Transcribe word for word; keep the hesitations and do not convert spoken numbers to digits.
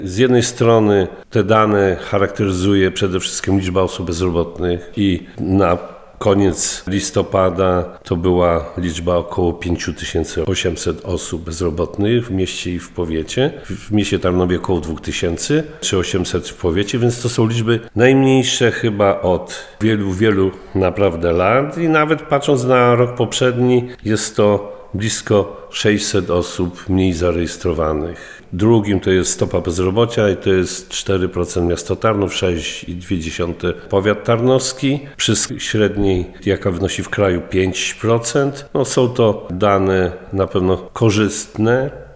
Z jednej strony te dane charakteryzuje przede wszystkim liczba osób bezrobotnych i na koniec listopada to była liczba około pięć tysięcy osiemset osób bezrobotnych w mieście i w powiecie. W mieście Tarnowie około dwa tysiące czy osiemset w powiecie, więc to są liczby najmniejsze chyba od wielu, wielu naprawdę lat i nawet patrząc na rok poprzedni jest to blisko sześćset osób mniej zarejestrowanych. Drugim to jest stopa bezrobocia i to jest cztery procent miasto Tarnów, sześć przecinek dwa powiat tarnowski. Przy średniej, jaka wynosi w kraju pięć procent. No, są to dane na pewno korzystne.